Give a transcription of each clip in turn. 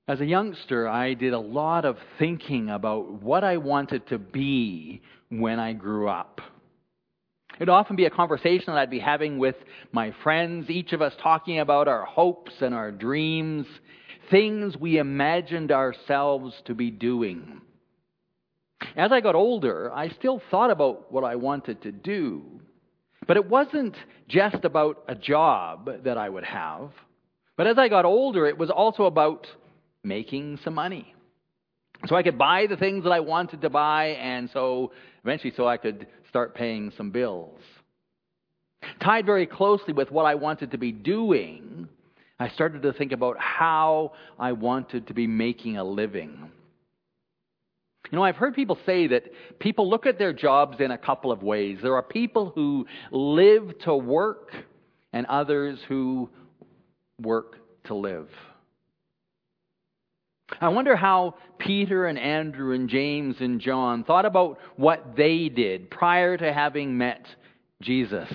As a youngster, I did a lot of thinking about what I wanted to be when I grew up. It'd often be a conversation that I'd be having with my friends, each of us talking about our hopes and our dreams, things we imagined ourselves to be doing. As I got older, I still thought about what I wanted to do, but it wasn't just about a job that I would have. But as I got older, it was also about making some money. So I could buy the things that I wanted to buy, and so eventually I could start paying some bills. Tied very closely with what I wanted to be doing, I started to think about how I wanted to be making a living. You know, I've heard people say that people look at their jobs in a couple of ways. There are people who live to work and others who work to live. I wonder how Peter and Andrew and James and John thought about what they did prior to having met Jesus.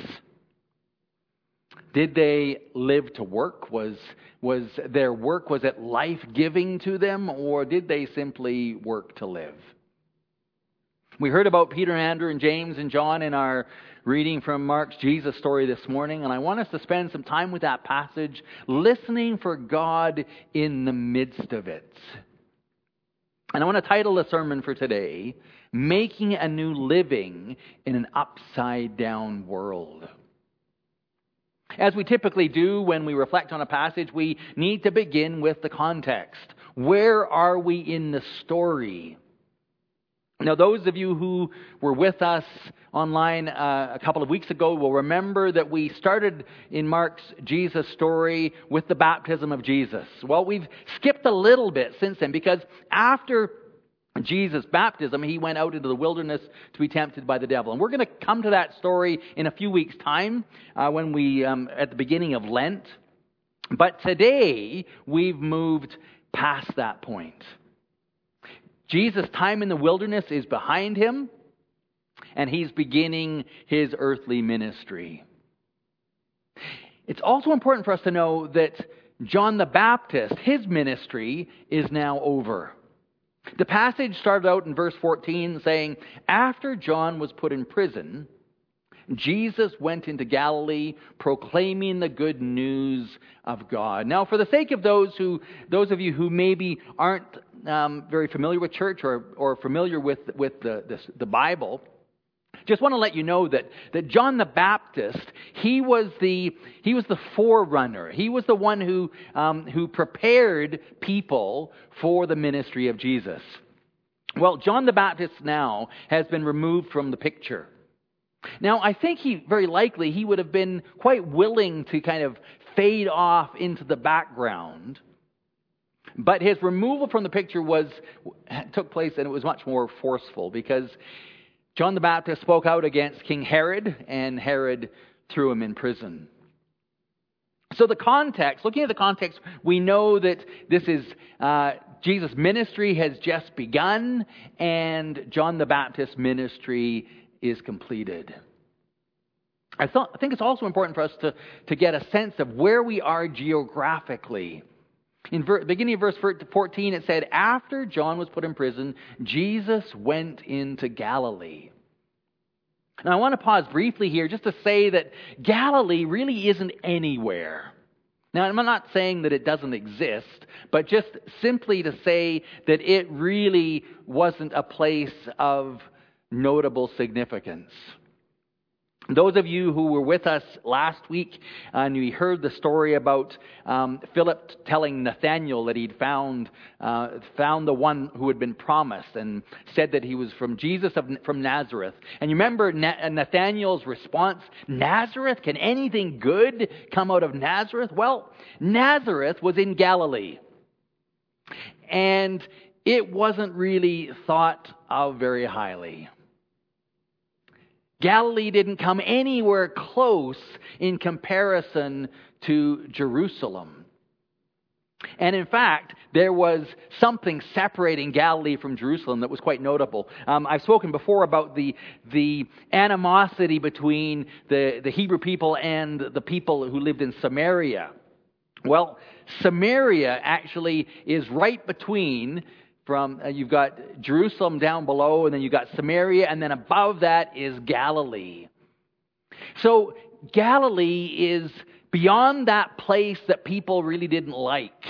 Did they live to work? Was their work, was it life-giving to them, or did they simply work to live? We heard about Peter and Andrew and James and John in our reading from Mark's Jesus story this morning, and I want us to spend some time with that passage, listening for God in the midst of it. And I want to title the sermon for today, Making a New Living in an Upside-Down World. As we typically do when we reflect on a passage, we need to begin with the context. Where are we in the story? Now, those of you who were with us online a couple of weeks ago will remember that we started in Mark's Jesus story with the baptism of Jesus. Well, we've skipped a little bit since then because after Jesus' baptism, he went out into the wilderness to be tempted by the devil. And we're going to come to that story in a few weeks' time when we at the beginning of Lent. But today, we've moved past that point. Jesus' time in the wilderness is behind him, and he's beginning his earthly ministry. It's also important for us to know that John the Baptist, his ministry is now over. The passage started out in verse 14 saying, after John was put in prison, Jesus went into Galilee proclaiming the good news of God. Now, for the sake of those of you who maybe aren't very familiar with church or familiar with the Bible, just want to let you know that John the Baptist, he was the forerunner. He was the one who prepared people for the ministry of Jesus. Well, John the Baptist now has been removed from the picture. Now, I think very likely he would have been quite willing to kind of fade off into the background. But his removal from the picture took place, and it was much more forceful because John the Baptist spoke out against King Herod, and Herod threw him in prison. So looking at the context, we know that this is Jesus' ministry has just begun, and John the Baptist's ministry is completed. I think it's also important for us to get a sense of where we are geographically. In beginning of verse 14, it said, after John was put in prison, Jesus went into Galilee. Now, I want to pause briefly here just to say that Galilee really isn't anywhere. Now, I'm not saying that it doesn't exist, but just simply to say that it really wasn't a place of notable significance. Those of you who were with us last week, and you heard the story about Philip telling Nathanael that he'd found the one who had been promised, and said that he was from Jesus from Nazareth. And you remember Nathanael's response, Nazareth? Can anything good come out of Nazareth? Well, Nazareth was in Galilee. And it wasn't really thought of very highly. Galilee didn't come anywhere close in comparison to Jerusalem. And in fact, there was something separating Galilee from Jerusalem that was quite notable. I've spoken before about the animosity between the Hebrew people and the people who lived in Samaria. Well, Samaria actually is right between you've got Jerusalem down below, and then you've got Samaria, and then above that is Galilee. So Galilee is beyond that place that people really didn't like.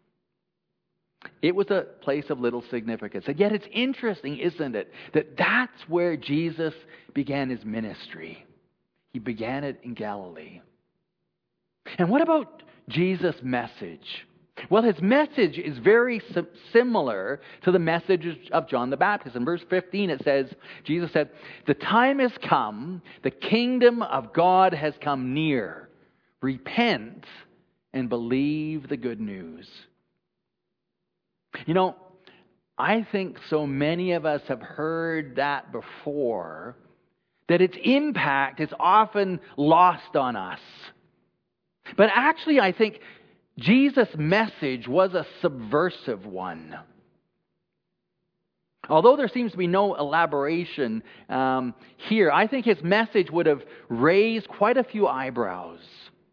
It was a place of little significance. And yet it's interesting, isn't it, that that's where Jesus began his ministry. He began it in Galilee. And what about Jesus' message? Well, his message is very similar to the message of John the Baptist. In verse 15 it says, Jesus said, "The time has come, the kingdom of God has come near. Repent and believe the good news." You know, I think so many of us have heard that before, that its impact is often lost on us. But actually, I think Jesus' message was a subversive one. Although there seems to be no elaboration here, I think his message would have raised quite a few eyebrows.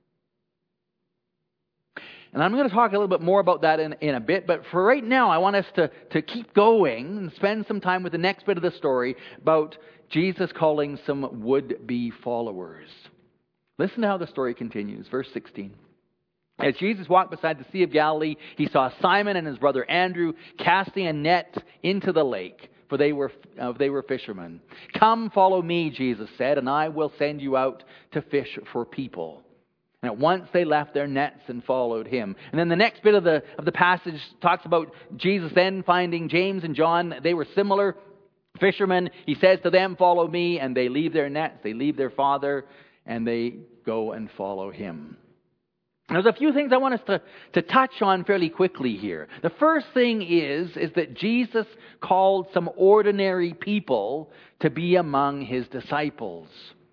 And I'm going to talk a little bit more about that in a bit, but for right now, I want us to keep going and spend some time with the next bit of the story about Jesus calling some would-be followers. Listen to how the story continues. Verse 16. As Jesus walked beside the Sea of Galilee, he saw Simon and his brother Andrew casting a net into the lake, for they were fishermen. "Come, follow me," Jesus said, "and I will send you out to fish for people." And at once they left their nets and followed him. And then the next bit of the passage talks about Jesus then finding James and John. They were similar fishermen. He says to them, "Follow me," and they leave their nets, they leave their father, and they go and follow him. There's a few things I want us to touch on fairly quickly here. The first thing is that Jesus called some ordinary people to be among his disciples.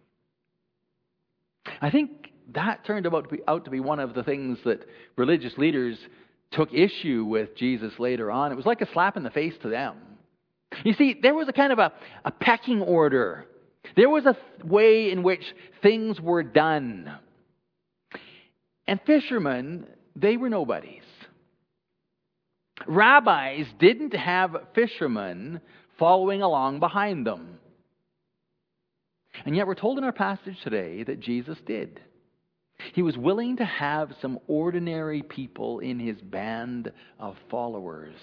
I think that turned out to be one of the things that religious leaders took issue with Jesus later on. It was like a slap in the face to them. You see, there was a kind of a pecking order. There was a way in which things were done. And fishermen, they were nobodies. Rabbis didn't have fishermen following along behind them. And yet we're told in our passage today that Jesus did. He was willing to have some ordinary people in his band of followers.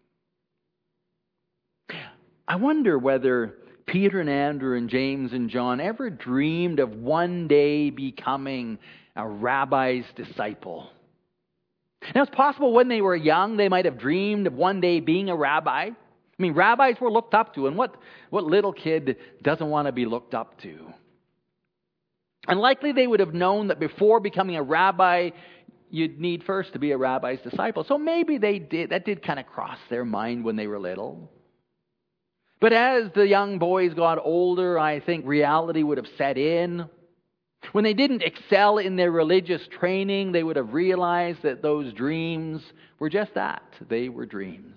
I wonder whether Peter and Andrew and James and John ever dreamed of one day becoming a rabbi's disciple. Now, it's possible when they were young, they might have dreamed of one day being a rabbi. I mean, rabbis were looked up to, and what little kid doesn't want to be looked up to? And likely they would have known that before becoming a rabbi, you'd need first to be a rabbi's disciple. So maybe that did kind of cross their mind when they were little. But as the young boys got older, I think reality would have set in. When they didn't excel in their religious training, they would have realized that those dreams were just that. They were dreams.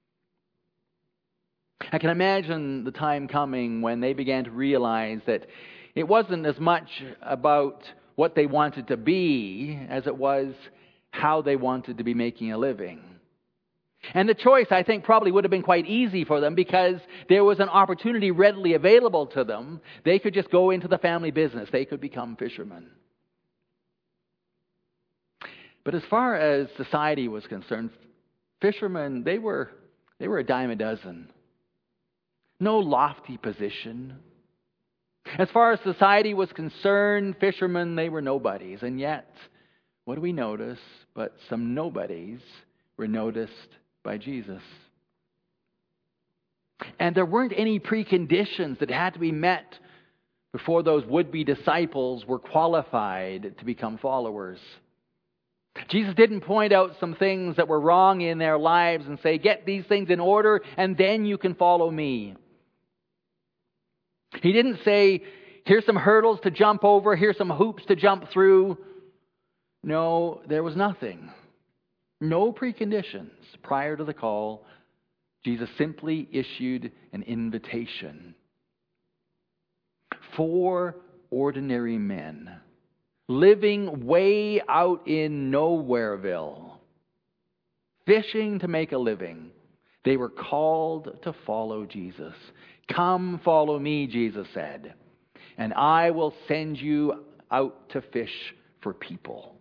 I can imagine the time coming when they began to realize that it wasn't as much about what they wanted to be as it was how they wanted to be making a living. And the choice, I think, probably would have been quite easy for them because there was an opportunity readily available to them. They could just go into the family business. They could become fishermen. But as far as society was concerned, fishermen, they were a dime a dozen. No lofty position. As far as society was concerned, fishermen, they were nobodies. And yet, what do we notice? But some nobodies were noticed by Jesus. And there weren't any preconditions that had to be met before those would-be disciples were qualified to become followers. Jesus didn't point out some things that were wrong in their lives and say, get these things in order and then you can follow me. He didn't say, here's some hurdles to jump over, here's some hoops to jump through. No, there was nothing. No preconditions prior to the call. Jesus simply issued an invitation. 4 ordinary men living way out in Nowhereville fishing to make a living. They were called to follow Jesus. Come follow me, Jesus said, and I will send you out to fish for people.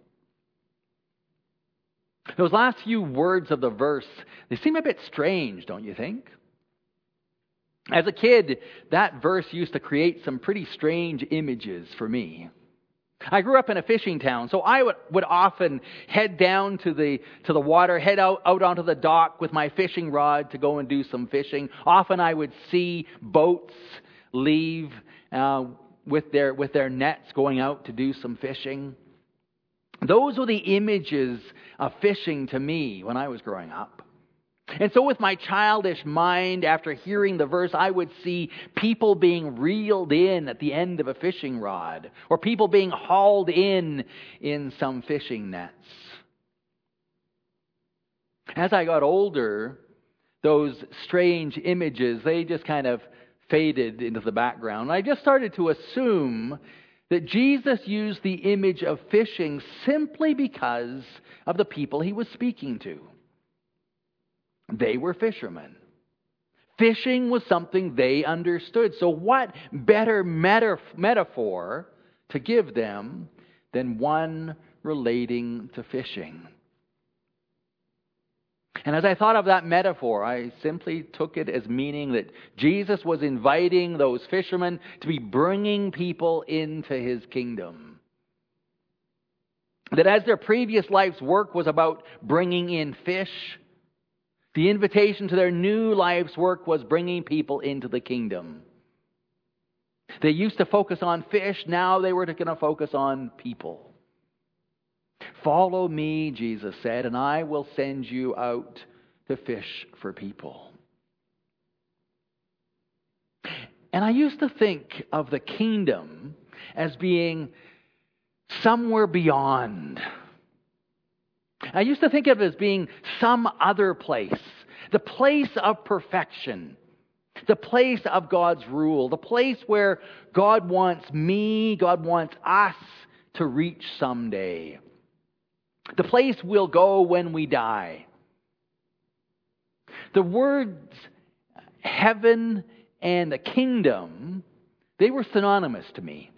Those last few words of the verse, they seem a bit strange, don't you think? As a kid, that verse used to create some pretty strange images for me. I grew up in a fishing town, so I would often head down to the water, head out onto the dock with my fishing rod to go and do some fishing. Often I would see boats leave with their nets going out to do some fishing. Those were the images of fishing to me when I was growing up. And so with my childish mind, after hearing the verse, I would see people being reeled in at the end of a fishing rod, or people being hauled in some fishing nets. As I got older, those strange images, they just kind of faded into the background. I just started to assume that Jesus used the image of fishing simply because of the people he was speaking to. They were fishermen. Fishing was something they understood. So what better metaphor to give them than one relating to fishing? And as I thought of that metaphor, I simply took it as meaning that Jesus was inviting those fishermen to be bringing people into his kingdom. That as their previous life's work was about bringing in fish, the invitation to their new life's work was bringing people into the kingdom. They used to focus on fish, now they were going to focus on people. Follow me, Jesus said, and I will send you out to fish for people. And I used to think of the kingdom as being somewhere beyond. I used to think of it as being some other place, the place of perfection, the place of God's rule, the place where God wants me, God wants us to reach someday. The place we'll go when we die. The words heaven and the kingdom, they were synonymous to me.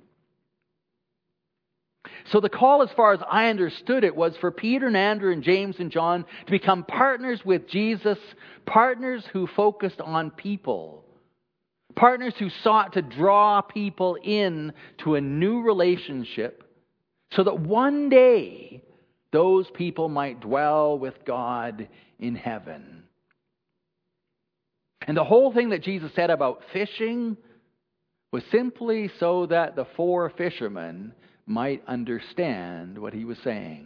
So the call, as far as I understood it, was for Peter and Andrew and James and John to become partners with Jesus, partners who focused on people, partners who sought to draw people in to a new relationship so that one day those people might dwell with God in heaven. And the whole thing that Jesus said about fishing was simply so that the four fishermen might understand what he was saying.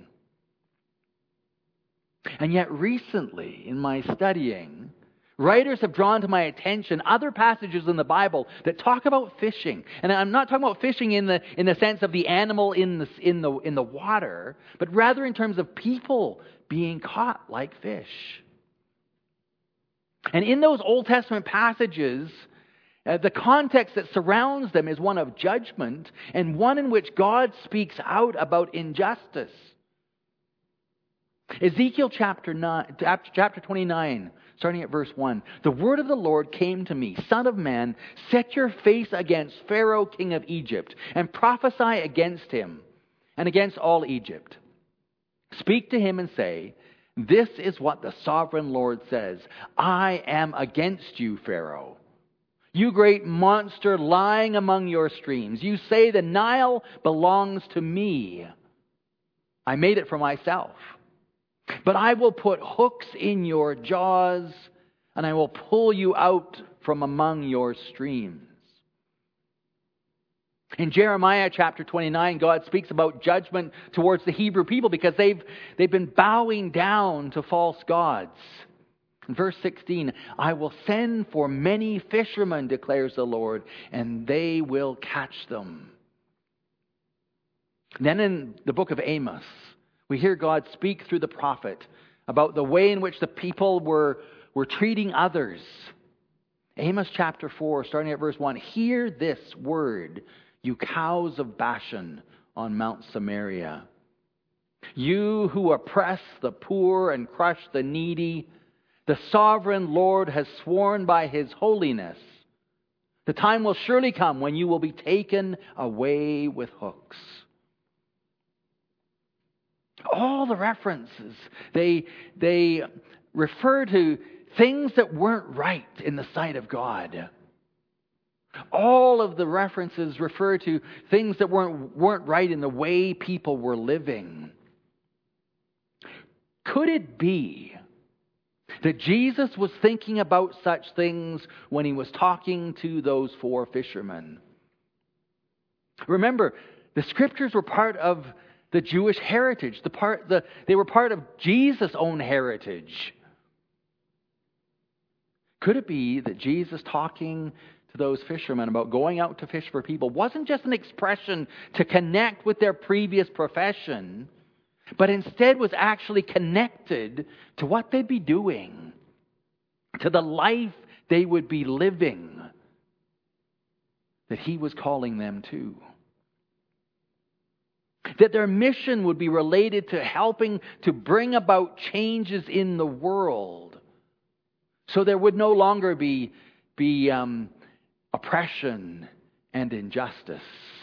And yet recently, in my studying, writers have drawn to my attention other passages in the Bible that talk about fishing. And I'm not talking about fishing in the sense of the animal in the water, but rather in terms of people being caught like fish. And in those Old Testament passages, the context that surrounds them is one of judgment and one in which God speaks out about injustice. Ezekiel chapter 29, starting at verse 1. The word of the Lord came to me, Son of man, set your face against Pharaoh, king of Egypt, and prophesy against him and against all Egypt. Speak to him and say, this is what the sovereign Lord says. I am against you, Pharaoh, you great monster lying among your streams. You say the Nile belongs to me. I made it for myself. But I will put hooks in your jaws, and I will pull you out from among your streams. In Jeremiah chapter 29, God speaks about judgment towards the Hebrew people because they've been bowing down to false gods. In verse 16, I will send for many fishermen, declares the Lord, and they will catch them. Then in the book of Amos, we hear God speak through the prophet about the way in which the people were treating others. Amos chapter 4, starting at verse 1, hear this word, you cows of Bashan on Mount Samaria. You who oppress the poor and crush the needy, the sovereign Lord has sworn by his holiness, the time will surely come when you will be taken away with hooks. All the references, they refer to things that weren't right in the sight of God. All of the references refer to things that weren't right in the way people were living. Could it be that Jesus was thinking about such things when he was talking to those 4 fishermen? Remember, the scriptures were part of the Jewish heritage. They were part of Jesus' own heritage. Could it be that Jesus talking to those fishermen about going out to fish for people wasn't just an expression to connect with their previous profession, but instead was actually connected to what they'd be doing, to the life they would be living that he was calling them to? That their mission would be related to helping to bring about changes in the world, so there would no longer be oppression and injustice.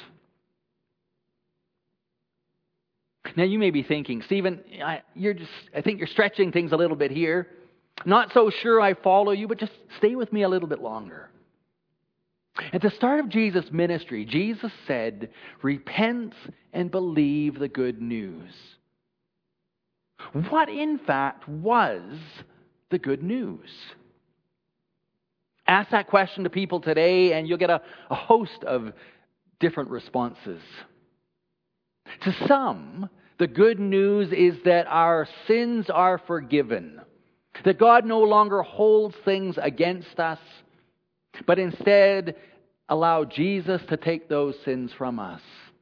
Now you may be thinking, Stephen, I think you're stretching things a little bit here. Not so sure I follow you, but just stay with me a little bit longer. At the start of Jesus' ministry, Jesus said, "Repent and believe the good news." What in fact was the good news? Ask that question to people today and you'll get a host of different responses. To some, the good news is that our sins are forgiven, that God no longer holds things against us, but instead allow Jesus to take those sins from us.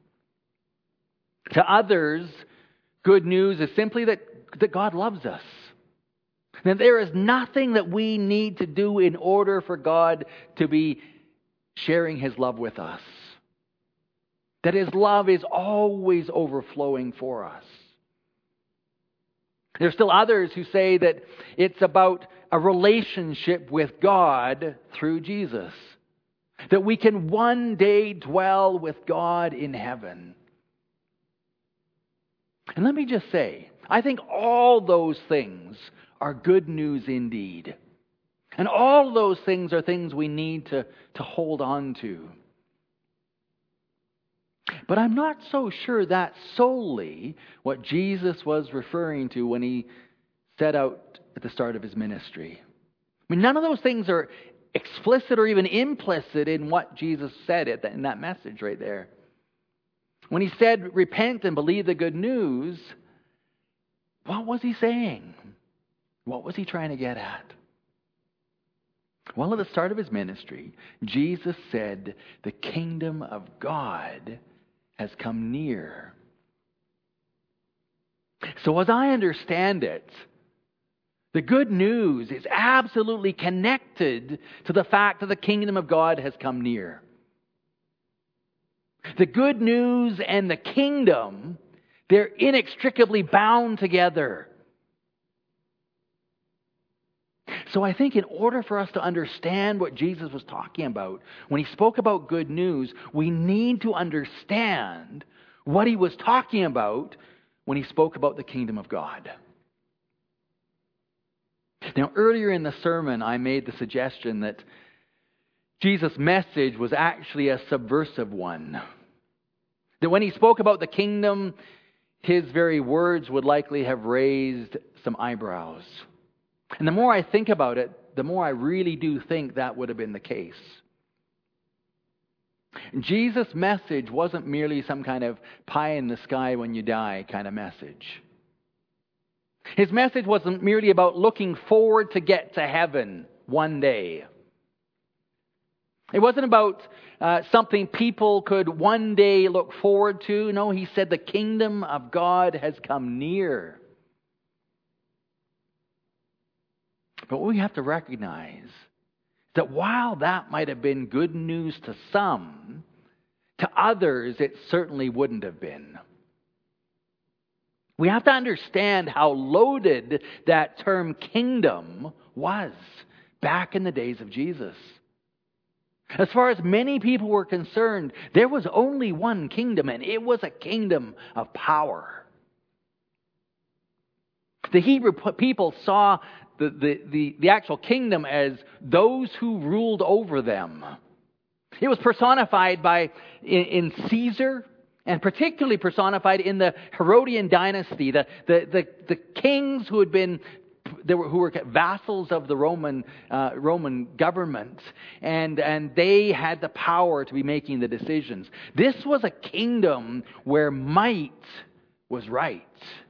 To others, good news is simply that God loves us. That there is nothing that we need to do in order for God to be sharing his love with us. That his love is always overflowing for us. There's still others who say that it's about a relationship with God through Jesus. That we can one day dwell with God in heaven. And let me just say, I think all those things are good news indeed. And all those things are things we need to hold on to. But I'm not so sure that's solely what Jesus was referring to when he set out at the start of his ministry. I mean, none of those things are explicit or even implicit in what Jesus said in that message right there. When he said, "Repent and believe the good news," what was he saying? What was he trying to get at? Well, at the start of his ministry, Jesus said, "The kingdom of God has come near." So as I understand it, the good news is absolutely connected to the fact that the kingdom of God has come near. The good news and the kingdom, they're inextricably bound together. So I think in order for us to understand what Jesus was talking about, when he spoke about good news, we need to understand what he was talking about when he spoke about the kingdom of God. Now, earlier in the sermon, I made the suggestion that Jesus' message was actually a subversive one. That when he spoke about the kingdom, his very words would likely have raised some eyebrows. And the more I think about it, the more I really do think that would have been the case. Jesus' message wasn't merely some kind of pie in the sky when you die kind of message. His message wasn't merely about looking forward to get to heaven one day. It wasn't about something people could one day look forward to. No, he said the kingdom of God has come near. But what we have to recognize is that while that might have been good news to some, to others it certainly wouldn't have been. We have to understand how loaded that term kingdom was back in the days of Jesus. As far as many people were concerned, there was only one kingdom, and it was a kingdom of power. The Hebrew people saw the actual kingdom as those who ruled over them. It was personified in Caesar, and particularly personified in the Herodian dynasty, the kings who were vassals of the Roman government, and they had the power to be making the decisions. This was a kingdom where might was right.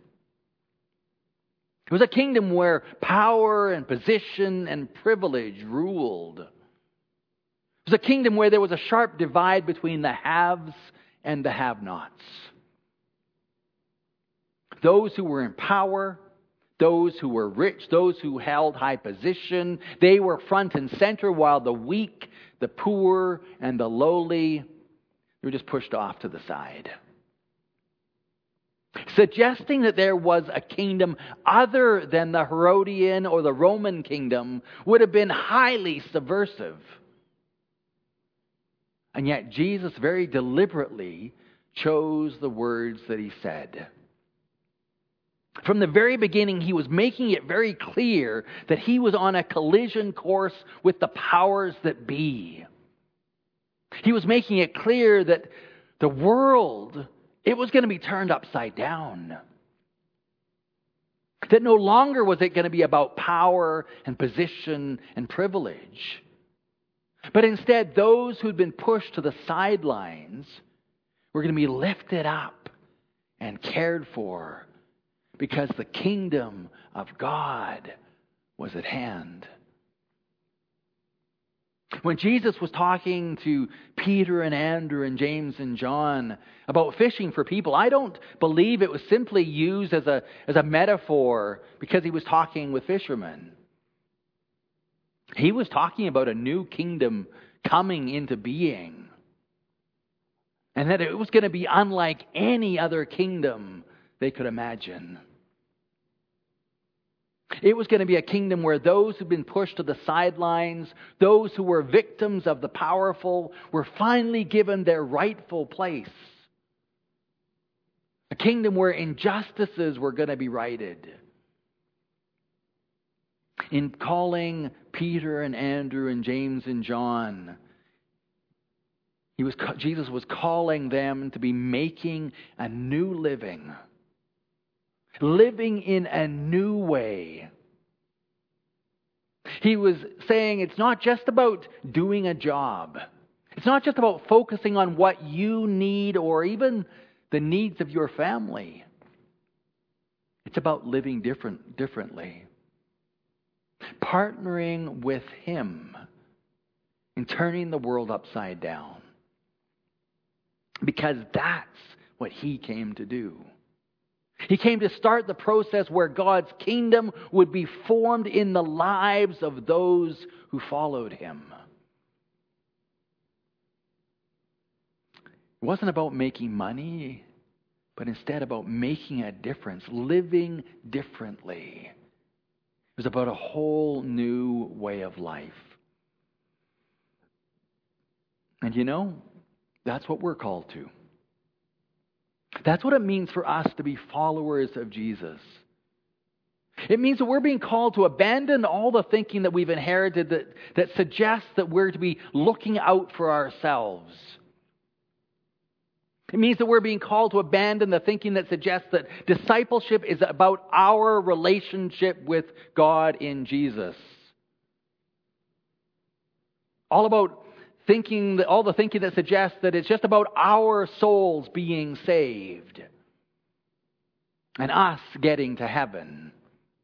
It was a kingdom where power and position and privilege ruled. It was a kingdom where there was a sharp divide between the haves and the have-nots. Those who were in power, those who were rich, those who held high position, they were front and center, while the weak, the poor, and the lowly were just pushed off to the side. Suggesting that there was a kingdom other than the Herodian or the Roman kingdom would have been highly subversive. And yet Jesus very deliberately chose the words that he said. From the very beginning, he was making it very clear that he was on a collision course with the powers that be. He was making it clear that the world, it was going to be turned upside down. That no longer was it going to be about power and position and privilege. But instead, those who'd been pushed to the sidelines were going to be lifted up and cared for, because the kingdom of God was at hand. When Jesus was talking to Peter and Andrew and James and John about fishing for people, I don't believe it was simply used as a metaphor because he was talking with fishermen. He was talking about a new kingdom coming into being. And that it was going to be unlike any other kingdom they could imagine. It was going to be a kingdom where those who'd been pushed to the sidelines, those who were victims of the powerful, were finally given their rightful place. A kingdom where injustices were going to be righted. In calling Peter and Andrew and James and John, Jesus was calling them to be making a new living. Living in a new way. He was saying it's not just about doing a job. It's not just about focusing on what you need or even the needs of your family. It's about living differently. Partnering with Him in turning the world upside down. Because that's what He came to do. He came to start the process where God's kingdom would be formed in the lives of those who followed Him. It wasn't about making money, but instead about making a difference, living differently. It was about a whole new way of life. And you know, that's what we're called to. That's what it means for us to be followers of Jesus. It means that we're being called to abandon all the thinking that we've inherited that suggests that we're to be looking out for ourselves. It means that we're being called to abandon the thinking that suggests that discipleship is about our relationship with God in Jesus. All the thinking that suggests that it's just about our souls being saved and us getting to heaven.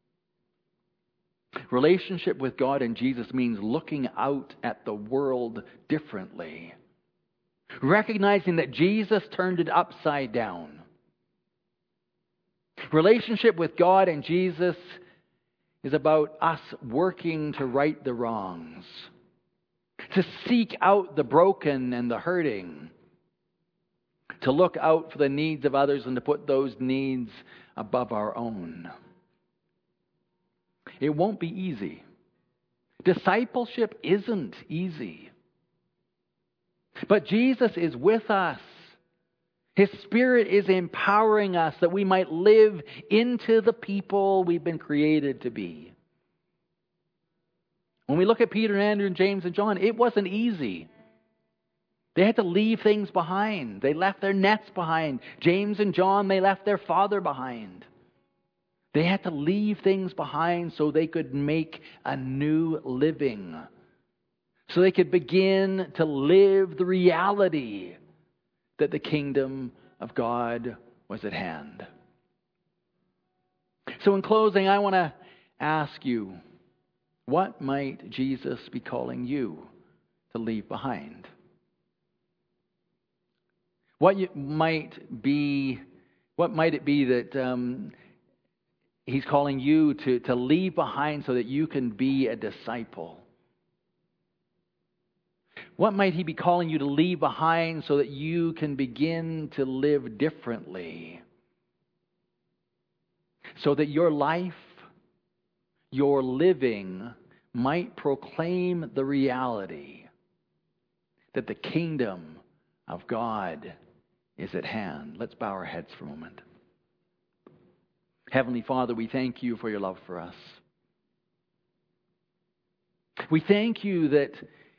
Relationship with God and Jesus means looking out at the world differently. Recognizing that Jesus turned it upside down. Relationship with God and Jesus is about us working to right the wrongs. To seek out the broken and the hurting. To look out for the needs of others and to put those needs above our own. It won't be easy. Discipleship isn't easy. But Jesus is with us. His Spirit is empowering us that we might live into the people we've been created to be. When we look at Peter and Andrew and James and John, it wasn't easy. They had to leave things behind. They left their nets behind. James and John, they left their father behind. They had to leave things behind so they could make a new living. So they could begin to live the reality that the kingdom of God was at hand. So in closing, I want to ask you, what might Jesus be calling you to leave behind? What might it be that He's calling you to leave behind so that you can be a disciple? What might He be calling you to leave behind so that you can begin to live differently? So that your life, your living, might proclaim the reality that the kingdom of God is at hand. Let's bow our heads for a moment. Heavenly Father, we thank you for your love for us. We thank you that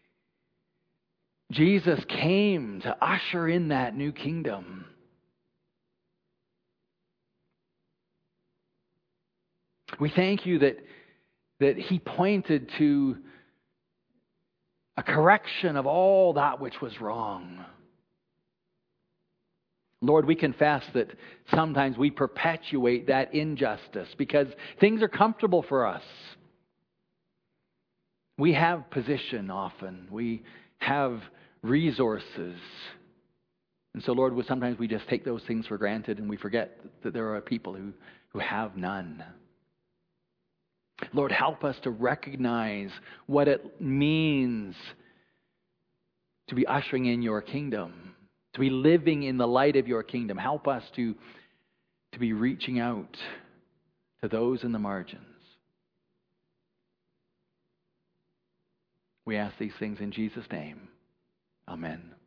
Jesus came to usher in that new kingdom. We thank you that He pointed to a correction of all that which was wrong. Lord, we confess that sometimes we perpetuate that injustice because things are comfortable for us. We have position often. We have resources. And so, Lord, sometimes we just take those things for granted and we forget that there are people who have none. Lord, help us to recognize what it means to be ushering in your kingdom, to be living in the light of your kingdom. Help us to be reaching out to those in the margins. We ask these things in Jesus' name. Amen.